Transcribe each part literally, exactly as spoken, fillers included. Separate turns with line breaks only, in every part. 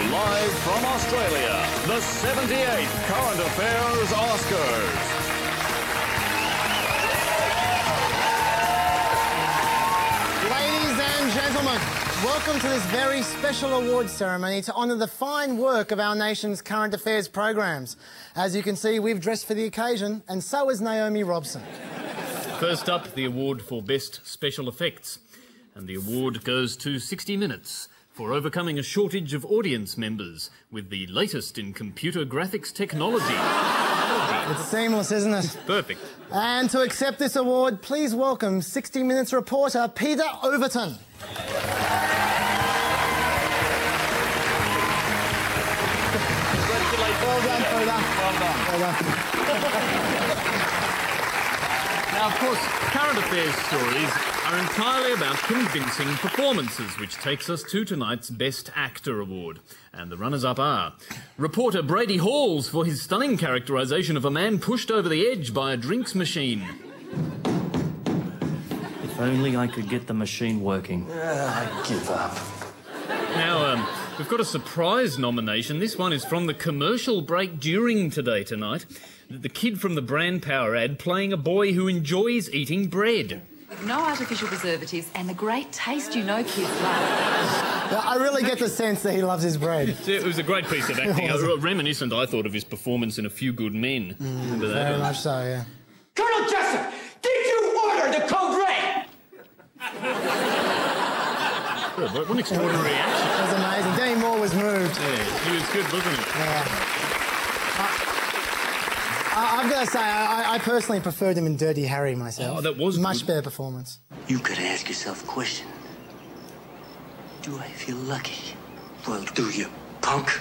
live from Australia, the seventy-eighth Current Affairs Oscars.
Ladies and gentlemen, welcome to this very special awards ceremony to honour the fine work of our nation's current affairs programs. As you can see, we've dressed for the occasion, and so has Naomi Robson.
First up, the award for Best Special Effects. And the award goes to sixty minutes for overcoming a shortage of audience members with the latest in computer graphics technology.
It's seamless, isn't it?
Perfect.
And to accept this award, please welcome sixty minutes reporter Peter Overton.
Congratulations.
Well done, Peter.
Well done.
Well done.
Now, of course, current affairs stories are entirely about convincing performances, which takes us to tonight's Best Actor Award. And the runners-up are reporter Brady Halls for his stunning characterisation of a man pushed over the edge by a drinks machine.
If only I could get the machine working.
Uh, I give up.
Now, um, we've got a surprise nomination. This one is from the commercial break during Today Tonight. The kid from the Brand Power ad playing a boy who enjoys eating bread.
With no artificial preservatives and the great taste you know kids love.
Yeah, I really get the sense that he loves his bread.
It was a great piece of acting. uh, reminiscent, I thought, of his performance in A Few Good Men.
Mm,
Remember that?
very much so, yeah.
Colonel Jessup, did you order the code red?
Good, what an extraordinary reaction.
It was amazing. Demi Moore was moved.
Yeah, he was good, wasn't he?
Yeah. I, I've got to say, I, I personally preferred him in Dirty Harry myself.
Oh, that was
much
good.
better performance.
You gotta ask yourself a question. Do I feel lucky? Well, do you, punk?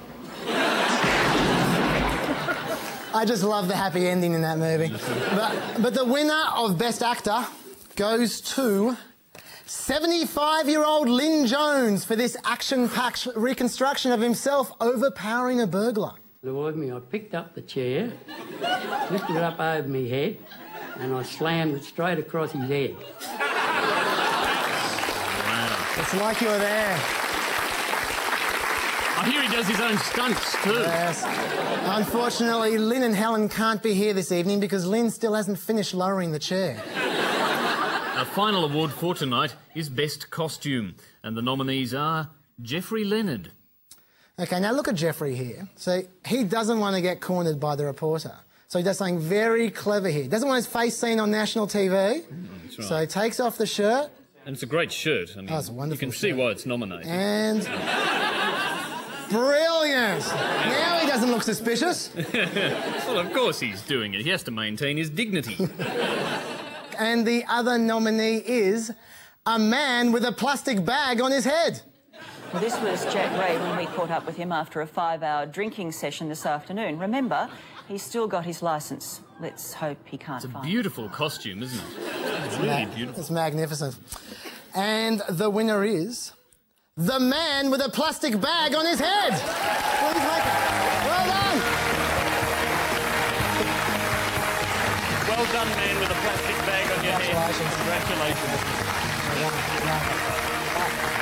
I just love the happy ending in that movie. but, but the winner of Best Actor goes to seventy-five-year-old Lynn Jones for this action-packed reconstruction of himself overpowering a burglar.
Towards me, I picked up the chair, lifted it up over my head, and I slammed it straight across his head.
Wow.
It's like you were there.
I hear he does his own stunts, too.
Yes. Unfortunately, Lynn and Helen can't be here this evening because Lynn still hasn't finished lowering the chair.
Our final award for tonight is Best Costume, and the nominees are Jeffrey Leonard.
OK, now look at Jeffrey here. So he doesn't want to get cornered by the reporter. So he does something very clever here. He doesn't want his face seen on national T V.
Mm, that's right.
So he takes off the shirt.
And it's a great shirt. I mean,
Oh, it's a wonderful
you can see
shirt.
why it's nominated.
And... brilliant! Now he doesn't look suspicious.
Well, of course he's doing it. He has to maintain his dignity.
And the other nominee is a man with a plastic bag on his head.
Well, this was Jack Ray when we caught up with him after a five-hour drinking session this afternoon. Remember, he's still got his licence. Let's hope he can't
It's a
find it.
beautiful costume, isn't it? It's really
Ma-
beautiful.
It's magnificent. And the winner is the man with a plastic bag on his head. Please make it. Well done.
Well done, man, with a plastic bag on your head.
Congratulations.
Congratulations.
Well done. Well done.